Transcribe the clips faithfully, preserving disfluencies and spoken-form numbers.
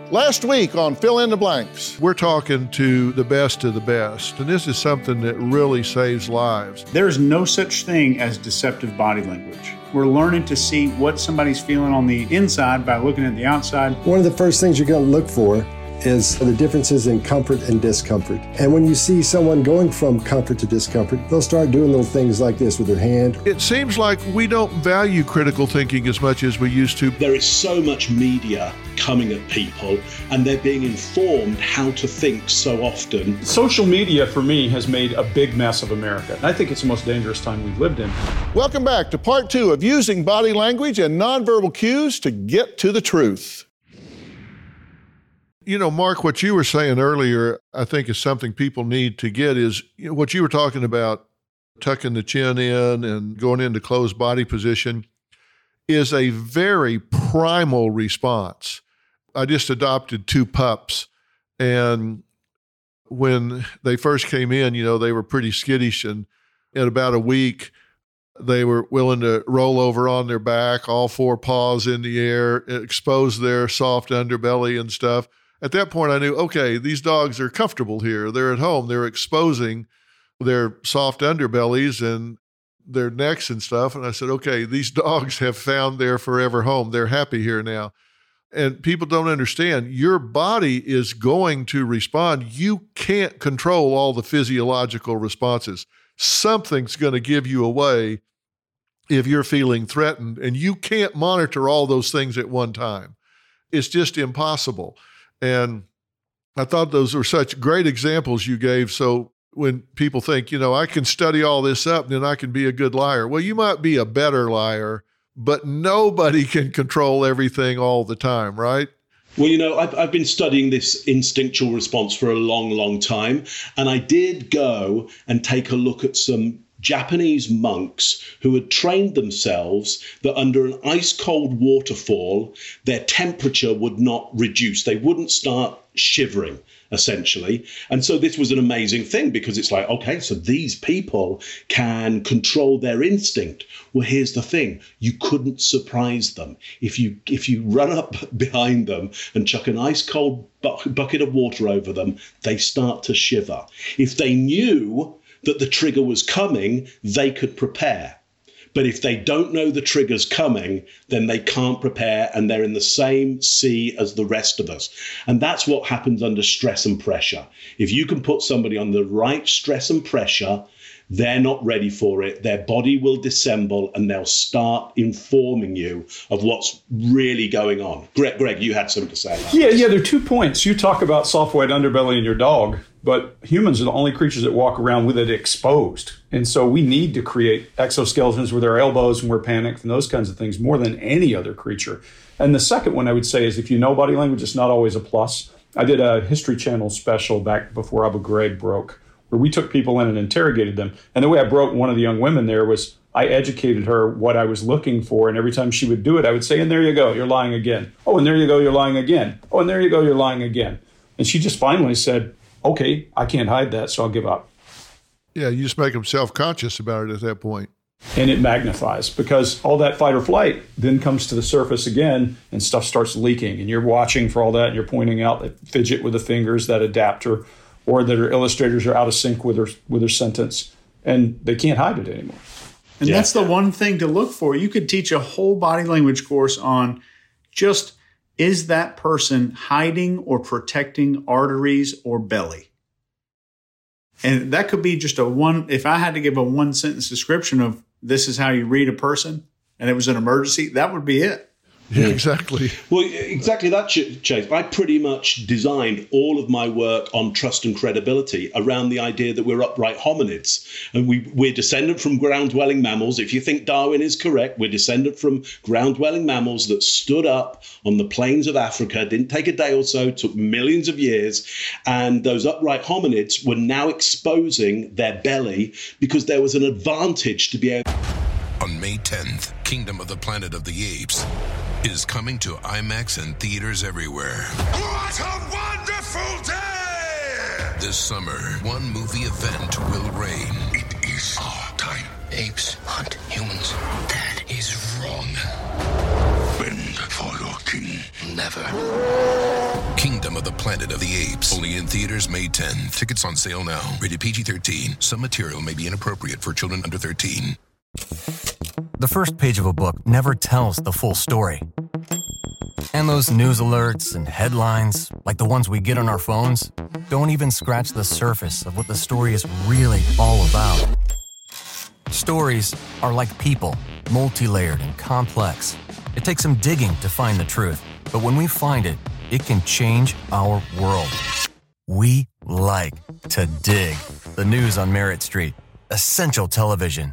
Last week on Fill in the Blanks, we're talking to the best of the best, and this is something that really saves lives. There's no such thing as deceptive body language. We're learning to see what somebody's feeling on the inside by looking at the outside. One of the first things you're going to look for is the differences in comfort and discomfort. And when you see someone going from comfort to discomfort, they'll start doing little things like this with their hand. It seems like we don't value critical thinking as much as we used to. There is so much media coming at people, and they're being informed how to think so often. Social media, for me, has made a big mess of America. And I think it's the most dangerous time we've lived in. Welcome back to part two of using body language and nonverbal cues to get to the truth. You know, Mark, what you were saying earlier, I think is something people need to get is you know, what you were talking about, tucking the chin in and going into closed body position, is a very primal response. I just adopted two pups, and when they first came in, you know, they were pretty skittish, and in about a week, they were willing to roll over on their back, all four paws in the air, expose their soft underbelly and stuff. At that point, I knew, okay, these dogs are comfortable here. They're at home. They're exposing their soft underbellies and their necks and stuff. And I said, okay, these dogs have found their forever home. They're happy here now. And people don't understand, your body is going to respond. You can't control all the physiological responses. Something's going to give you away if you're feeling threatened, and you can't monitor all those things at one time. It's just impossible. And I thought those were such great examples you gave. So when people think, you know, I can study all this up and then I can be a good liar. Well, you might be a better liar, but nobody can control everything all the time, right? Well, you know, I've, I've been studying this instinctual response for a long, long time. And I did go and take a look at some Japanese monks who had trained themselves that under an ice cold waterfall, their temperature would not reduce. They wouldn't start shivering, essentially. And so this was an amazing thing because it's like, okay, so these people can control their instinct. Well, here's the thing. You couldn't surprise them. If you if you run up behind them and chuck an ice cold bu- bucket of water over them, they start to shiver. If they knew that the trigger was coming, they could prepare. But if they don't know the trigger's coming, then they can't prepare, and they're in the same sea as the rest of us. And that's what happens under stress and pressure. If you can put somebody on the right stress and pressure, they're not ready for it. Their body will dissemble, and they'll start informing you of what's really going on. Greg, Greg, you had something to say about Yeah, this. yeah, there are two points. You talk about soft white underbelly in your dog, but humans are the only creatures that walk around with it exposed. And so we need to create exoskeletons with our elbows when we're panicked and those kinds of things more than any other creature. And the second one I would say is if you know body language, it's not always a plus. I did a History Channel special back before Abu Ghraib broke, where we took people in and interrogated them. And the way I broke one of the young women there was I educated her what I was looking for. And every time she would do it, I would say, and there you go, you're lying again. Oh, and there you go, you're lying again. Oh, and there you go, you're lying again. And she just finally said, okay, I can't hide that, so I'll give up. Yeah, you just make them self-conscious about it at that point. And it magnifies because all that fight or flight then comes to the surface again and stuff starts leaking. And you're watching for all that and you're pointing out that fidget with the fingers, that adapter, or that our illustrators are out of sync with their, with their sentence, and they can't hide it anymore. And yeah. That's the one thing to look for. You could teach a whole body language course on just, is that person hiding or protecting arteries or belly? And that could be just a one, if I had to give a one sentence description of this is how you read a person and it was an emergency, that would be it. Yeah, exactly. Well, exactly that, Chase. I pretty much designed all of my work on trust and credibility around the idea that we're upright hominids. And we, we're descendant from ground-dwelling mammals. If you think Darwin is correct, we're descendant from ground-dwelling mammals that stood up on the plains of Africa, didn't take a day or so, took millions of years. And those upright hominids were now exposing their belly because there was an advantage to be able... On May tenth, Kingdom of the Planet of the Apes is coming to IMAX and theaters everywhere. What a wonderful day! This summer, one movie event will reign. It is our time. Apes hunt humans. That is wrong. Bend for your king. Never. Kingdom of the Planet of the Apes. Only in theaters May tenth. Tickets on sale now. Rated P G thirteen. Some material may be inappropriate for children under thirteen. The first page of a book never tells the full story. And those news alerts and headlines, like the ones we get on our phones, don't even scratch the surface of what the story is really all about. Stories are like people, multi-layered and complex. It takes some digging to find the truth, but when we find it, it can change our world. We like to dig. The news on Merritt Street. Essential television.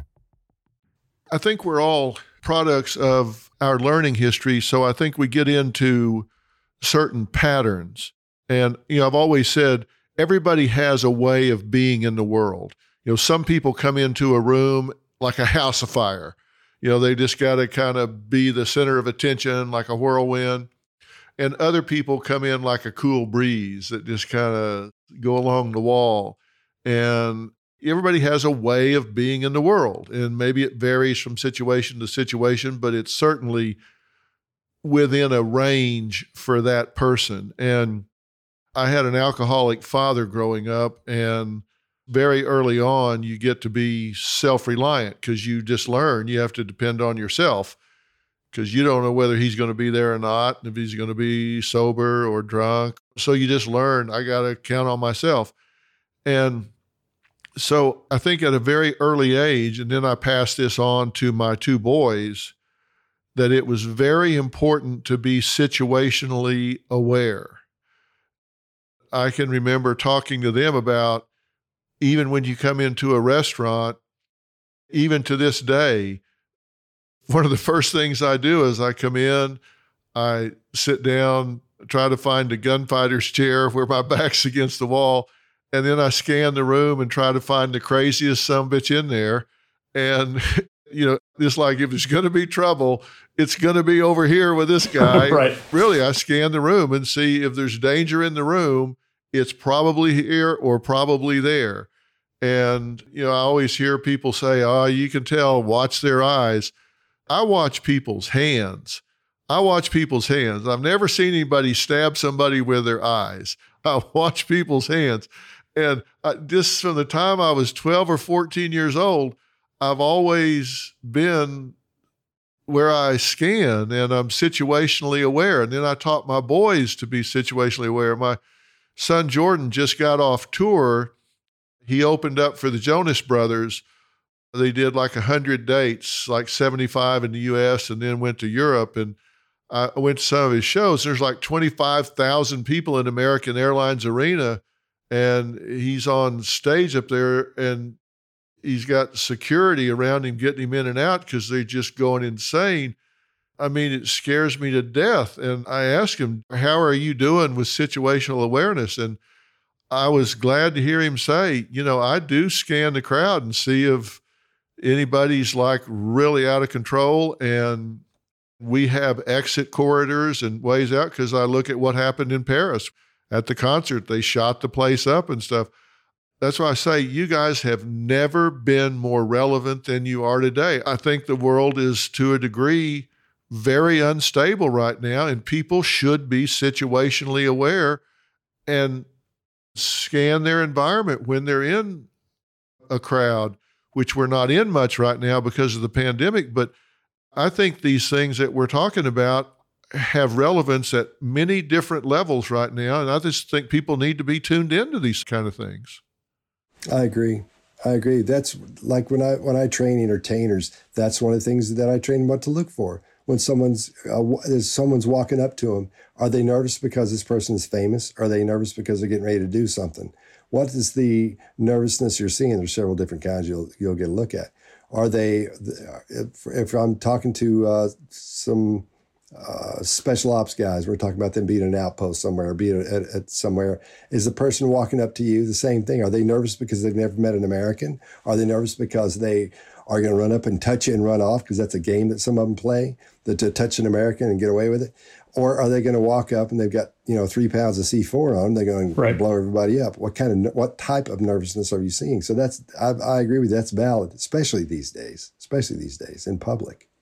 I think we're all products of our learning history, so I think we get into certain patterns. And, you know, I've always said everybody has a way of being in the world. You know, some people come into a room like a house afire. You know, they just got to kind of be the center of attention like a whirlwind. And other people come in like a cool breeze that just kind of go along the wall. And everybody has a way of being in the world, and maybe it varies from situation to situation, but it's certainly within a range for that person. And I had an alcoholic father growing up, and very early on, you get to be self-reliant because you just learn you have to depend on yourself because you don't know whether he's going to be there or not, and if he's going to be sober or drunk. So you just learn, I got to count on myself. And so I think at a very early age, and then I passed this on to my two boys, that it was very important to be situationally aware. I can remember talking to them about, even when you come into a restaurant, even to this day, one of the first things I do is I come in, I sit down, try to find a gunfighter's chair where my back's against the wall, and then I scan the room and try to find the craziest sumbitch in there. And, you know, it's like if there's going to be trouble, it's going to be over here with this guy. Right. Really, I scan the room and see if there's danger in the room, it's probably here or probably there. And, you know, I always hear people say, oh, you can tell, watch their eyes. I watch people's hands. I watch people's hands. I've never seen anybody stab somebody with their eyes. I watch people's hands. And I, just from the time I was twelve or fourteen years old, I've always been where I scan and I'm situationally aware. And then I taught my boys to be situationally aware. My son Jordan just got off tour. He opened up for the Jonas Brothers. They did like one hundred dates, like seventy-five in the U S, and then went to Europe. And I went to some of his shows. There's like twenty-five thousand people in American Airlines Arena. And he's on stage up there, and he's got security around him getting him in and out because they're just going insane. I mean, it scares me to death. And I asked him, how are you doing with situational awareness? And I was glad to hear him say, you know, I do scan the crowd and see if anybody's like really out of control. And we have exit corridors and ways out because I look at what happened in Paris. At the concert, they shot the place up and stuff. That's why I say you guys have never been more relevant than you are today. I think the world is, to a degree, very unstable right now, and people should be situationally aware and scan their environment when they're in a crowd, which we're not in much right now because of the pandemic. But I think these things that we're talking about have relevance at many different levels right now. And I just think people need to be tuned into these kind of things. I agree. I agree. That's like when I when I train entertainers, that's one of the things that I train them what to look for. When someone's uh, someone's walking up to them, are they nervous because this person is famous? Are they nervous because they're getting ready to do something? What is the nervousness you're seeing? There's several different kinds you'll you'll get a look at. Are they, if, if I'm talking to uh, some Uh, special ops guys, we're talking about them being an outpost somewhere, or being at, at somewhere. Is the person walking up to you the same thing? Are they nervous because they've never met an American? Are they nervous because they are going to run up and touch you and run off because that's a game that some of them play, that to touch an American and get away with it? Or are they going to walk up and they've got, you know, three pounds of C four on them, they're going to right. blow everybody up? What kind of, what type of nervousness are you seeing? So that's, I, I agree with you, that's valid, especially these days, especially these days in public.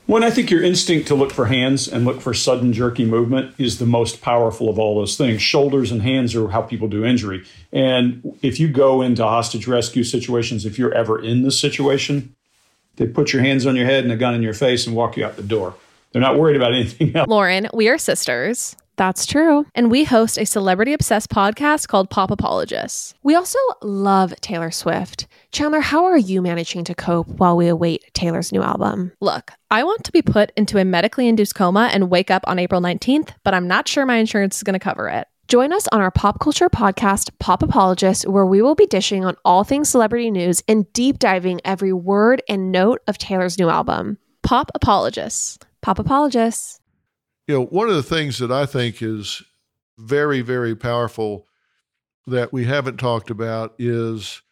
Well, I think your instinct to look for hands and look for sudden jerky movement is the most powerful of all those things. Shoulders and hands are how people do injury. And if you go into hostage rescue situations, if you're ever in the situation, they put your hands on your head and a gun in your face and walk you out the door. They're not worried about anything else. Lauren, we are sisters. That's true. And we host a celebrity-obsessed podcast called Pop Apologists. We also love Taylor Swift. Chandler, how are you managing to cope while we await Taylor's new album? Look, I want to be put into a medically induced coma and wake up on April nineteenth, but I'm not sure my insurance is going to cover it. Join us on our pop culture podcast, Pop Apologists, where we will be dishing on all things celebrity news and deep diving every word and note of Taylor's new album. Pop Apologists. Pop Apologists. You know, one of the things that I think is very, very powerful that we haven't talked about is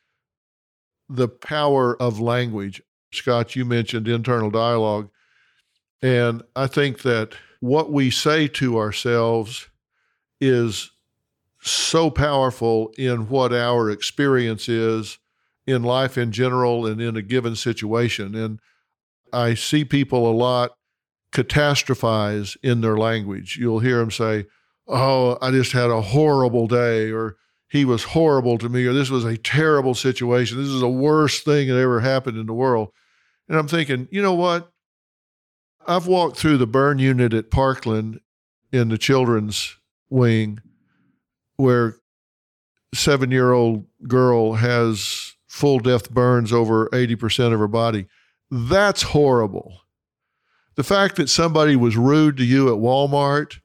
the power of language. Scott, you mentioned internal dialogue. And I think that what we say to ourselves is so powerful in what our experience is in life in general and in a given situation. And I see people a lot catastrophize in their language. You'll hear them say, oh, I just had a horrible day, or he was horrible to me, or this was a terrible situation. This is the worst thing that ever happened in the world. And I'm thinking, you know what? I've walked through the burn unit at Parkland in the children's wing where a seven-year-old girl has full depth burns over eighty percent of her body. That's horrible. The fact that somebody was rude to you at Walmart,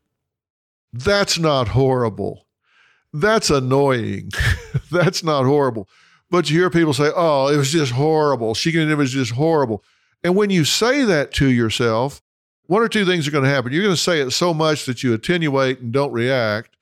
that's not horrible. That's annoying. That's not horrible. But you hear people say, oh, it was just horrible. She can, it was just horrible. And when you say that to yourself, one or two things are going to happen. You're going to say it so much that you attenuate and don't react,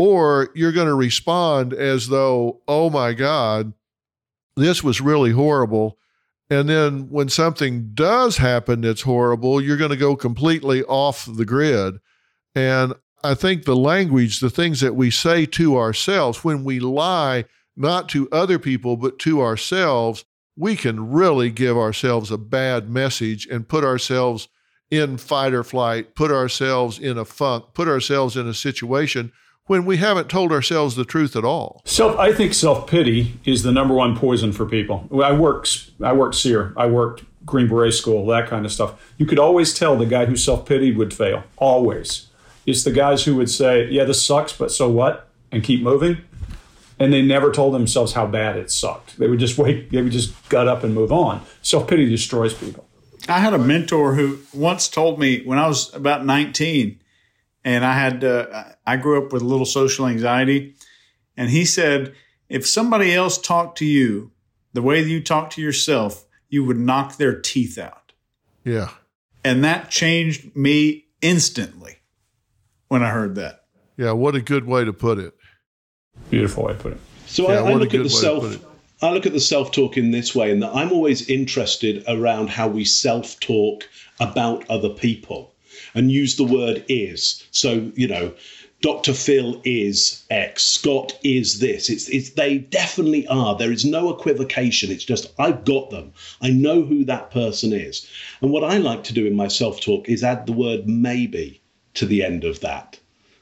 or you're going to respond as though, oh my God, this was really horrible. And then when something does happen that's horrible, you're going to go completely off the grid. And I think the language, the things that we say to ourselves, when we lie, not to other people, but to ourselves, we can really give ourselves a bad message and put ourselves in fight or flight, put ourselves in a funk, put ourselves in a situation when we haven't told ourselves the truth at all. Self, I think self-pity is the number one poison for people. I worked, I worked S E R, I worked Green Beret School, that kind of stuff. You could always tell the guy who self-pitied would fail, always. It's the guys who would say, yeah, this sucks, but so what? And keep moving. And they never told themselves how bad it sucked. They would just wait, they would just gut up and move on. Self-pity destroys people. I had a mentor who once told me when I was about nineteen, and I had uh, I grew up with a little social anxiety, and he said, if somebody else talked to you the way you talk to yourself, you would knock their teeth out. Yeah. And that changed me instantly when I heard that. Yeah, what a good way to put it. Beautiful way to put it. So yeah, I, I look at the self. I look at the self-talk in this way, in that I'm always interested around how we self-talk about other people and use the word is. So, you know, Doctor Phil is X, Scott is this. It's, it's they definitely are. There is no equivocation. It's just, I've got them. I know who that person is. And what I like to do in my self-talk is add the word maybe to the end of that.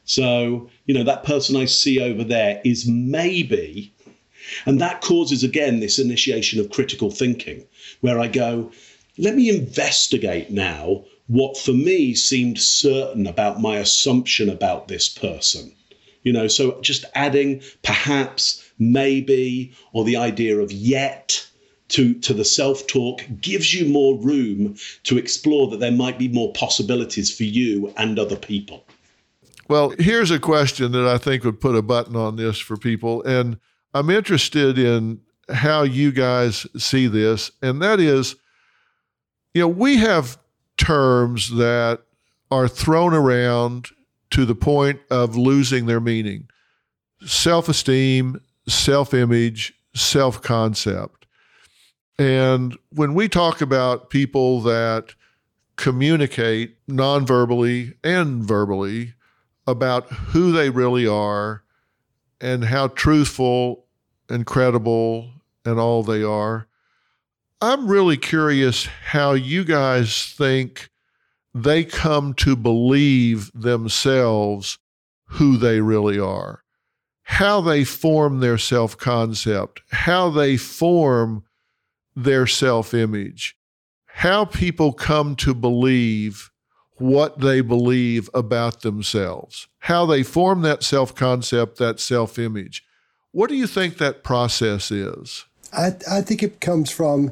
So, you know, that person I see over there is maybe. And that causes, again, this initiation of critical thinking, where I go, let me investigate now what for me seemed certain about my assumption about this person. You know, so just adding perhaps, maybe, or the idea of yet to, to the self-talk gives you more room to explore that there might be more possibilities for you and other people. Well, here's a question that I think would put a button on this for people. And I'm interested in how you guys see this. And that is, you know, we have terms that are thrown around to the point of losing their meaning. Self-esteem, self-image, self-concept. And when we talk about people that communicate non-verbally and verbally about who they really are and how truthful and credible and all they are, I'm really curious how you guys think they come to believe themselves who they really are, how they form their self-concept, how they form their self-image, how people come to believe what they believe about themselves, how they form that self-concept, that self-image. What do you think that process is? I, I think it comes from